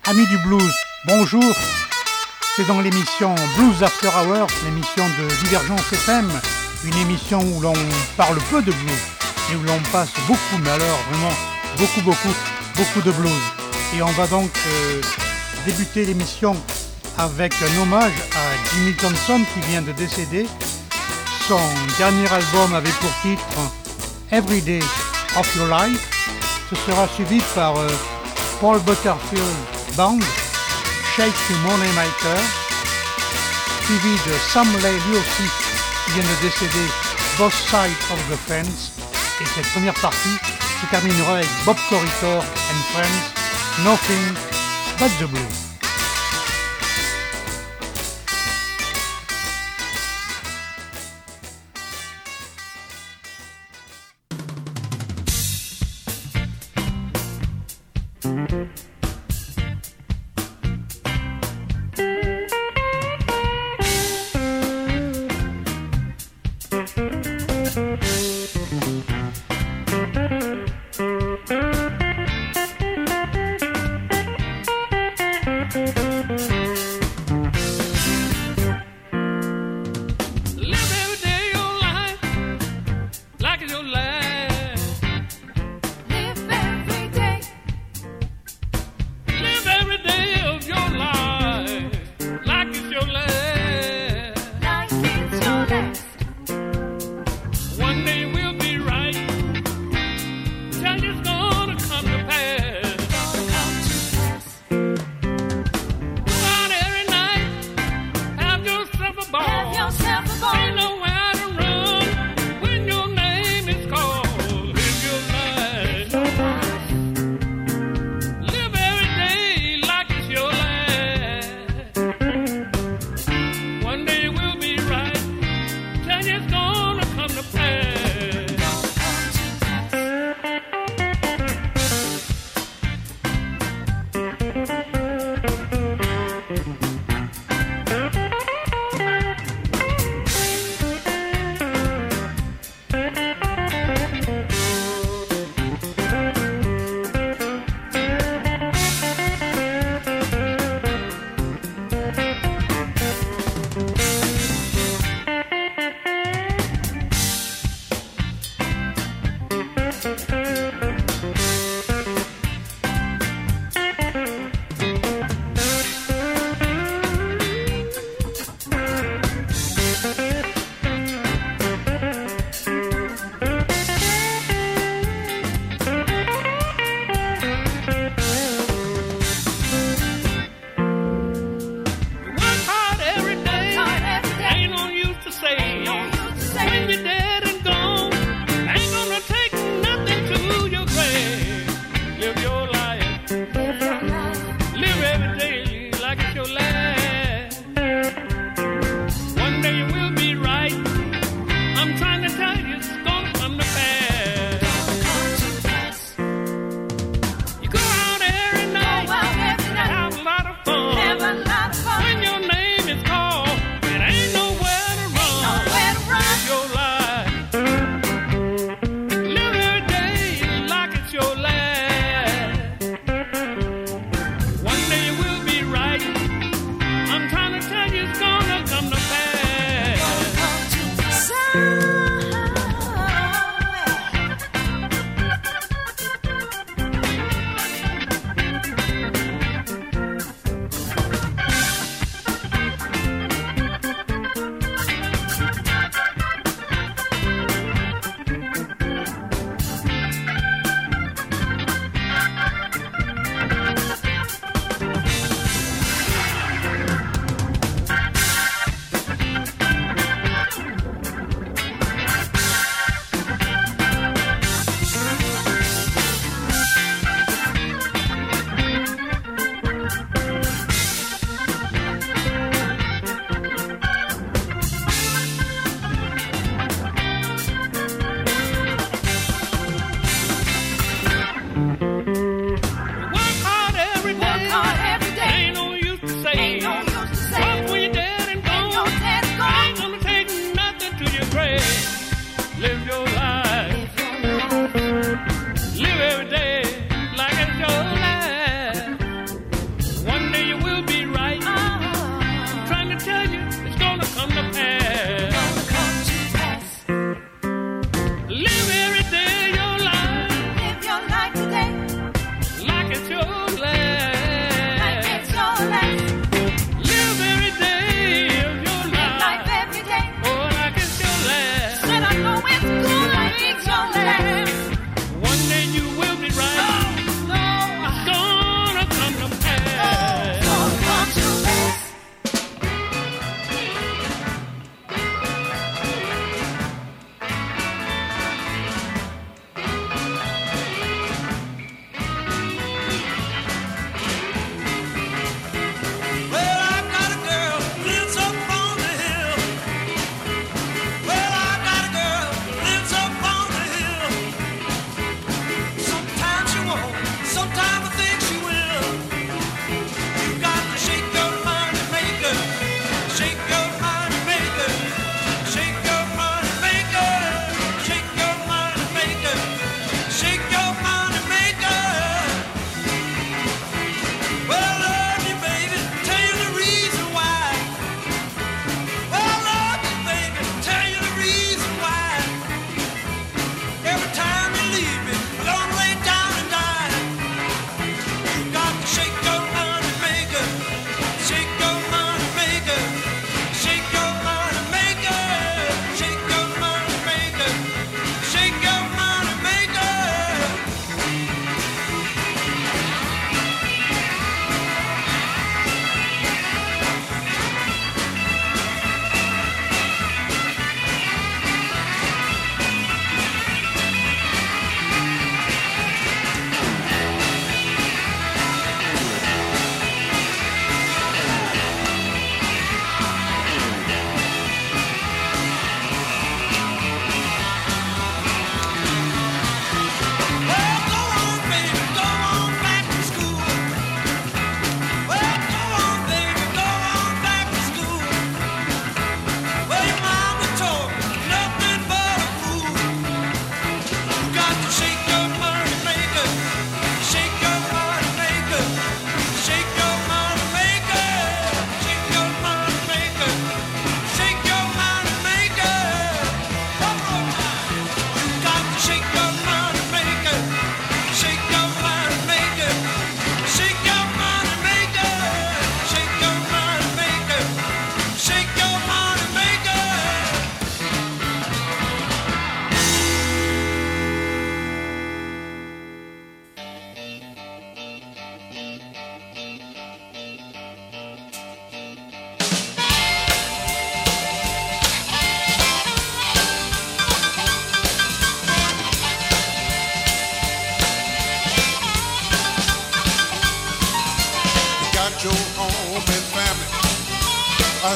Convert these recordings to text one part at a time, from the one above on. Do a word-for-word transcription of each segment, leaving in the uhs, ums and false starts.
Amis du blues, bonjour. C'est dans l'émission Blues After Hours, l'émission de Divergence F M, une émission où l'on parle peu de blues et où l'on passe beaucoup, mais alors vraiment beaucoup, beaucoup, beaucoup de blues. Et on va donc euh, débuter l'émission avec un hommage à Jimmy Johnson qui vient de décéder. Son dernier album avait pour titre Every Day of Your Life. Ce sera suivi par euh, Paul Butterfield Band, Shake Your Moneymaker, suivi de Sam Lay lui aussi qui vient de décéder, Both Sides of the Fence. Et cette première partie se terminera avec Bob Corritore and Friends, Nothing But the Blues.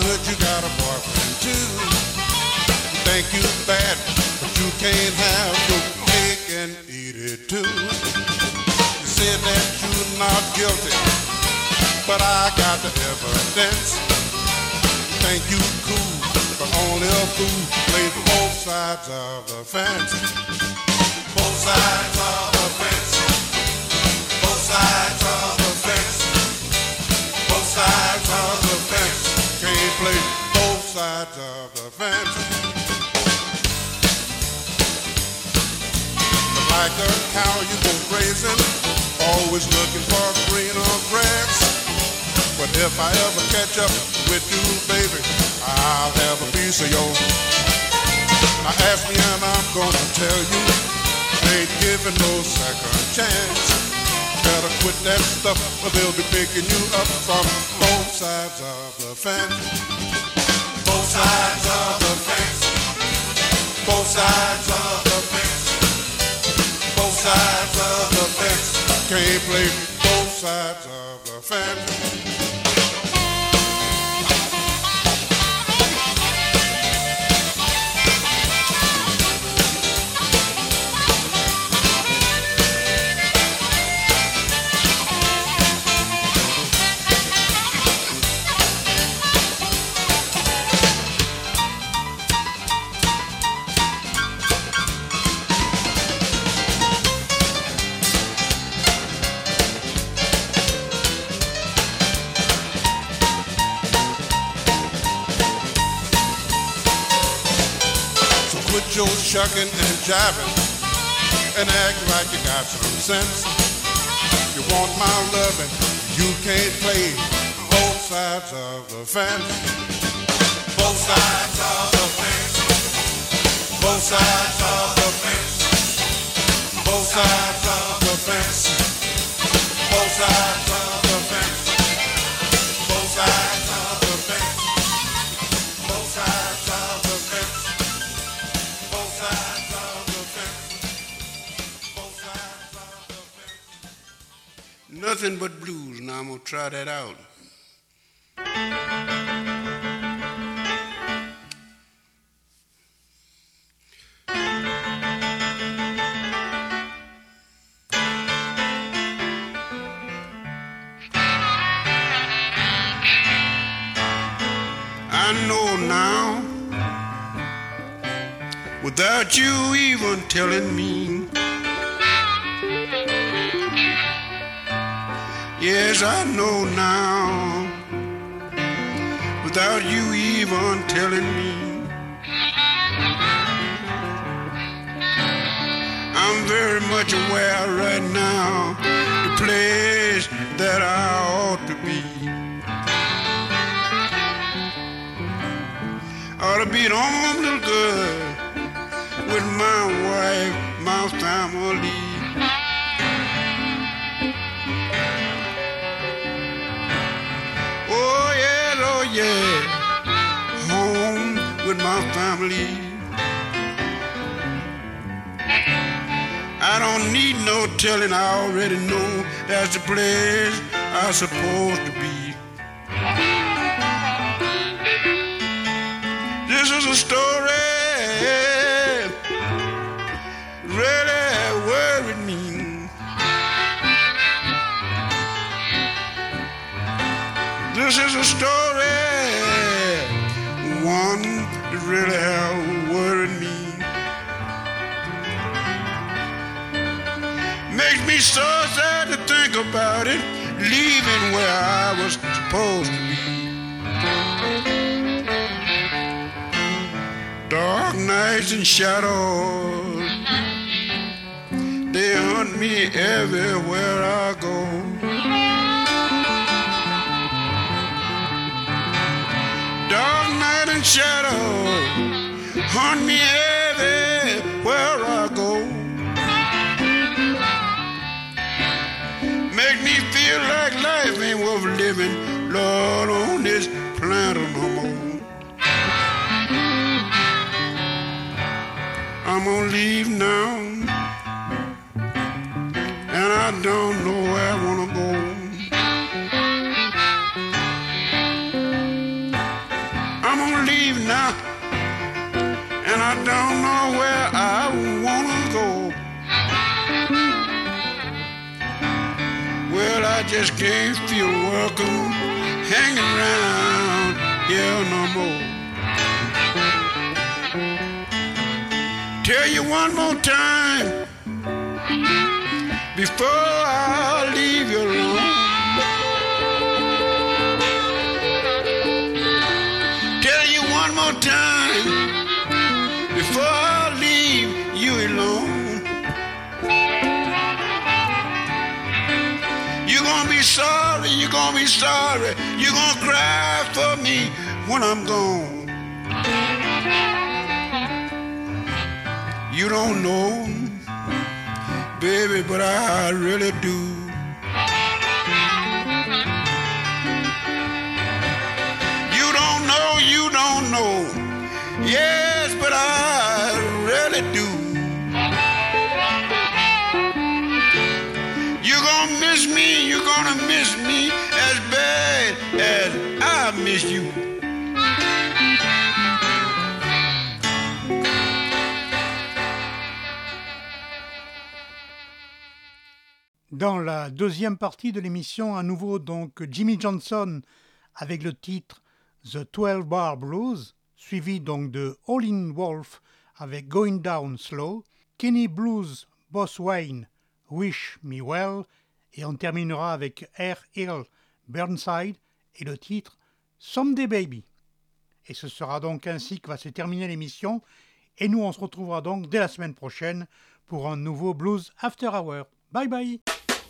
heard you got a boyfriend too. You think you bad, but you can't have your cake and eat it too. You said that you're not guilty, but I got the evidence. You think you cool, but only a fool plays both sides of the fence. Both sides of the fence. Both sides of the fence. Both sides of the fence. Can't play both sides of the fence. Like a cow you go grazing, always looking for greener grass. But if I ever catch up with you, baby, I'll have a piece of yours. Now ask me and I'm gonna tell you, ain't giving no second chance. Better quit that stuff or they'll be picking you up from both sides of the fence. Both sides of the fence. Both sides of the fence. Both sides of the fence. Can't play both sides of the fence. Your shucking and jiving and act like you got some sense. You want my loving, you can't play both sides of the fence. Both sides of the fence. Both sides of the fence. Both sides of the fence. Both sides of the fence. Both sides of the fence. Both sides of the fence. Nothing but blues. Now I'm gonna try that out. I know now, without you even telling me. Yes, I know now, without you even telling me. I'm very much aware right now the place that I ought to be. I ought to be at home, little girl, with my wife, my family. Yeah, home with my family. I don't need no telling, I already know that's the place I'm supposed to be. This is a story really worried me. This is a story, one that really have worried me. Makes me so sad to think about it, leaving where I was supposed to be. Dark nights and shadows, they hunt me everywhere I go. Dark night and shadow hunt me everywhere I go. Make me feel like life ain't worth living, Lord, on this planet no more. I'm gonna leave now, and I don't know where I wanna go. I just can't feel welcome hanging around here no more. Tell you one more time before I leave you alone. Tell you one more time before I leave you alone. You're gonna be sorry, you're gonna be sorry, you're gonna cry for me when I'm gone. You don't know, baby, but I really do. You don't know, you don't know, yes, but I really do. You're gonna miss me, you're gonna miss me as bad as I miss you. Dans la deuxième partie de l'émission, à nouveau donc Jimmy Johnson avec le titre The twelve Bar Blues, suivi donc de Howlin' Wolf avec Going Down Slow, Kenny Blues Boss Wayne Wish Me Well, et on terminera avec R. Hill Burnside et le titre Someday Baby. Et ce sera donc ainsi que va se terminer l'émission, et nous on se retrouvera donc dès la semaine prochaine pour un nouveau Blues After Hour. Bye bye.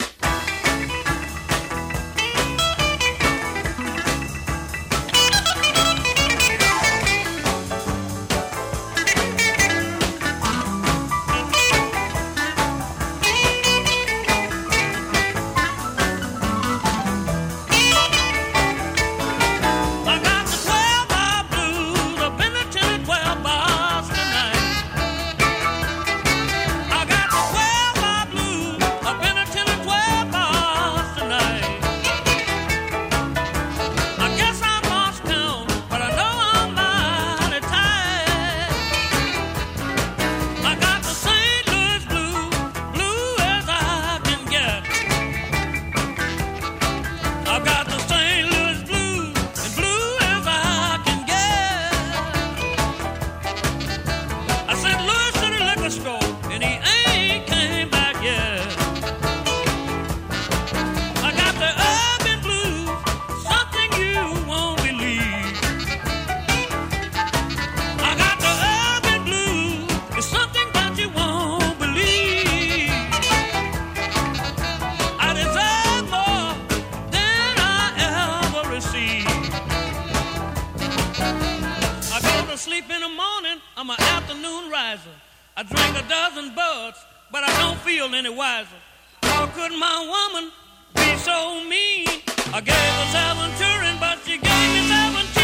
I drank a dozen buds, but I don't feel any wiser. How could my woman be so mean? I gave her seven children, but she gave me seventeen.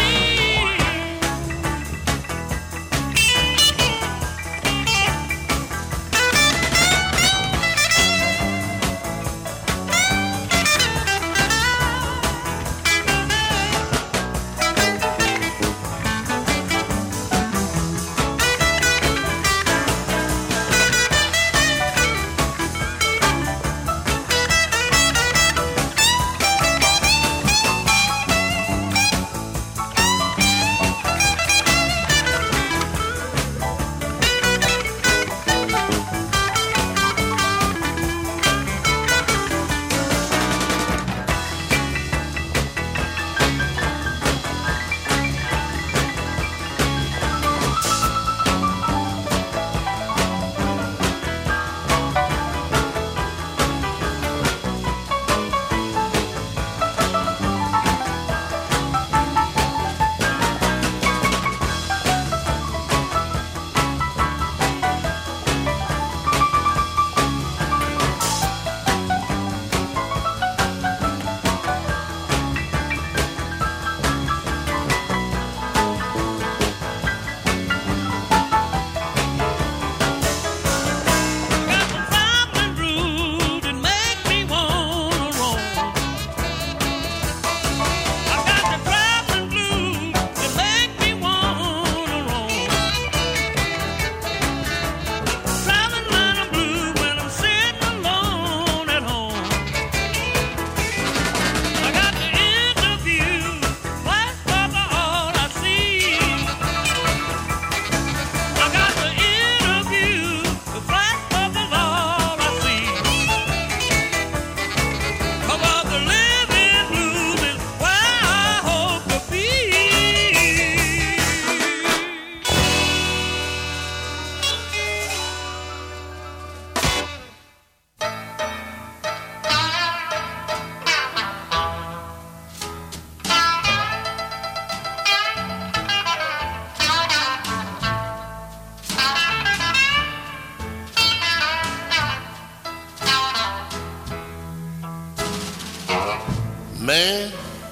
Man,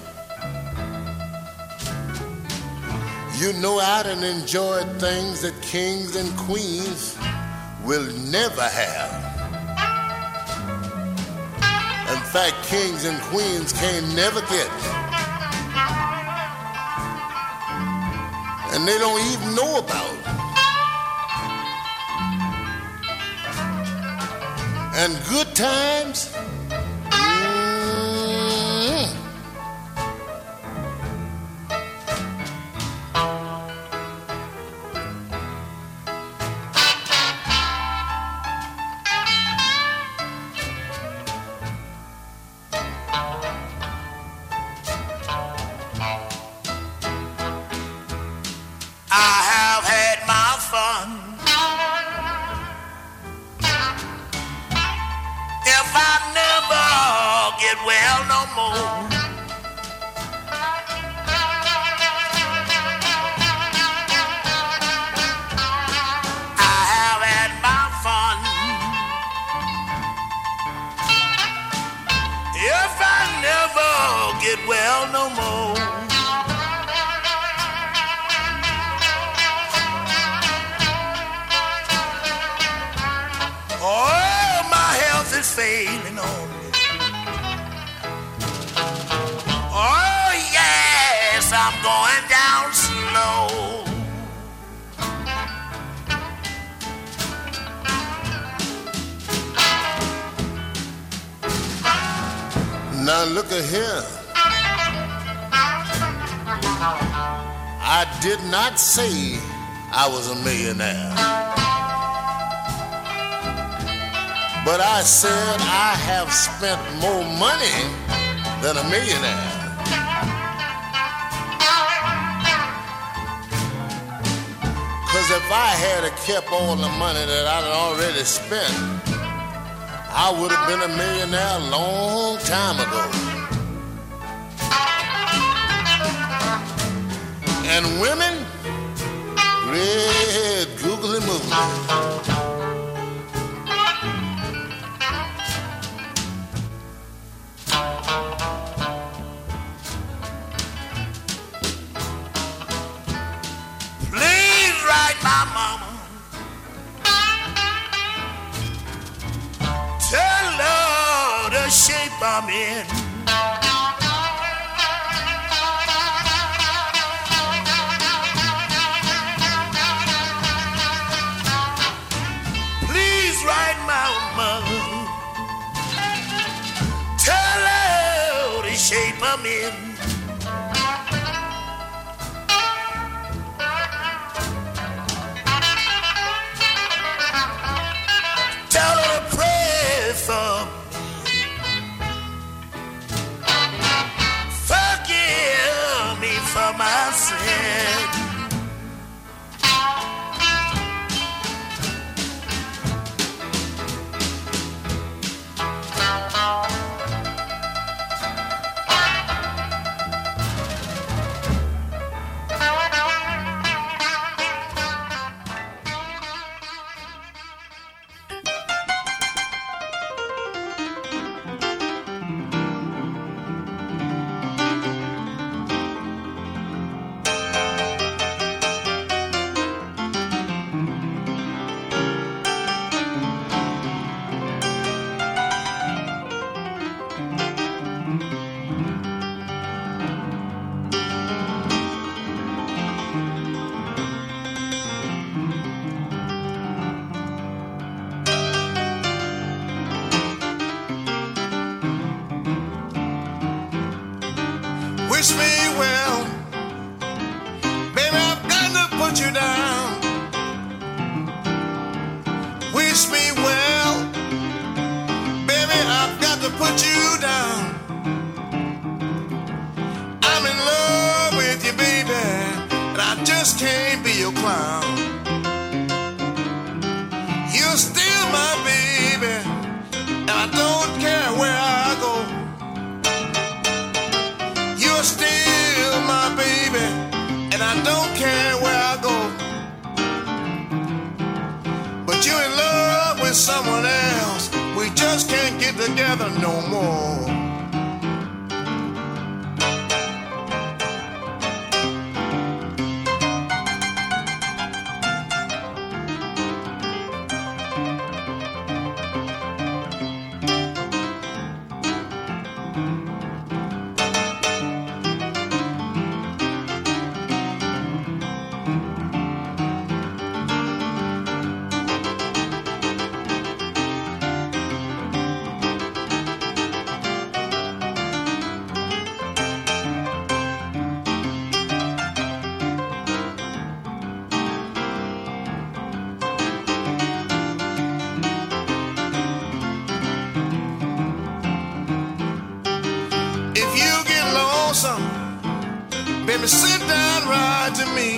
you know I done enjoyed things that kings and queens will never have. In fact, kings and queens can't never get. And they don't even know about it. And good times, mm, I have had my fun. If I never get well no more, I have had my fun. If I never get well no more, oh, my health is failing on me. Oh, yes, I'm going down slow. now look at here. I did not say I was a millionaire. But I said I have spent more money than a millionaire. Because if I had kept all the money that I'd already spent, I would have been a millionaire a long time ago. And women, red googly moogly. My mama, tell her the shape I'm in. Please write my mother, tell her the shape I'm in. Tell her to pray for me. Forgive me for my sin. Wish me well, baby, I've got to put you down. Wish me well, baby, I've got to put you down. I'm in love with you, baby, and I just can't be your clown. You're still my baby, and I don't care where I go. You're still my baby, and I don't care where I go. But you're in love with someone else. We just can't get together no more. you get lonesome, baby, sit down right to me.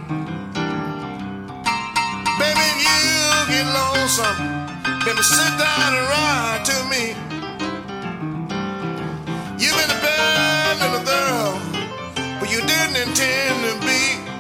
Baby, if you get lonesome, baby, sit down and ride to me. You've been a bad little girl, but you didn't intend to be.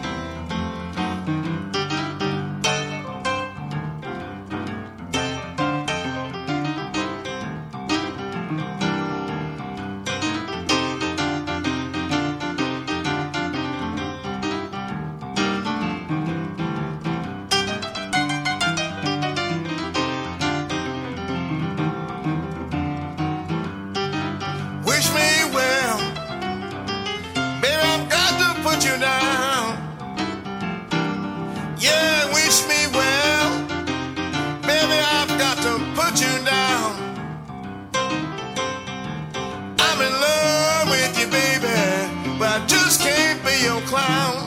Wish me well, baby, I've got to put you down. Yeah, wish me well, baby, I've got to put you down. I'm in love with you, baby, but I just can't be your clown.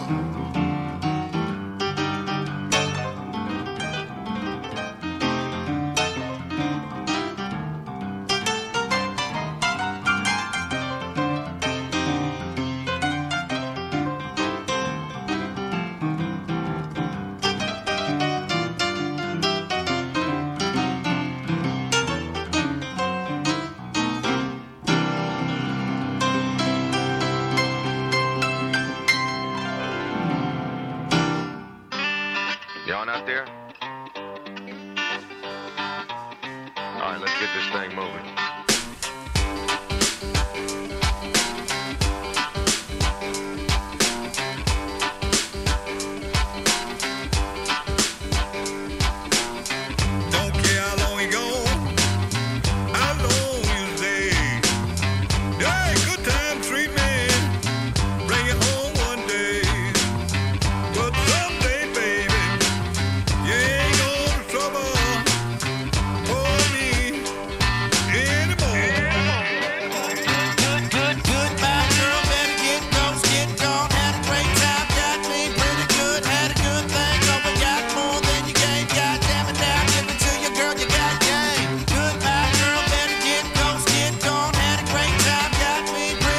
You on out there? All right, let's get this thing moving. Don't care how long you go, how long you stay. Yeah, good time treatment, bring it home one day. But someday, baby, you ain't gonna trouble for me anymore. Good, good, goodbye, girl. Better get ghost, get gone. Had a great time, got me pretty good. Had a good thing, oh, but got more than you gave. God damn it, now give it to you, girl. You got game. Goodbye, girl. Better get ghost, get gone. Had a great time, got me pretty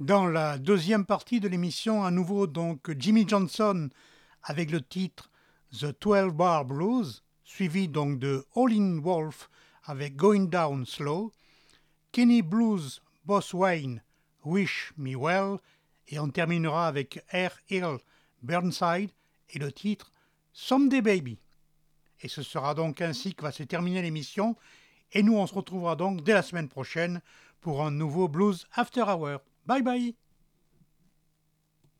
Dans la deuxième partie de l'émission, à nouveau donc Jimmy Johnson avec le titre The twelve Bar Blues, suivi donc de Howlin' Wolf avec Going Down Slow, Kenny Blues Boss Wayne, Wish Me Well, et on terminera avec R. Hill Burnside et le titre Someday Baby. Et ce sera donc ainsi que va se terminer l'émission, et nous on se retrouvera donc dès la semaine prochaine pour un nouveau Blues After Hour. Bye bye!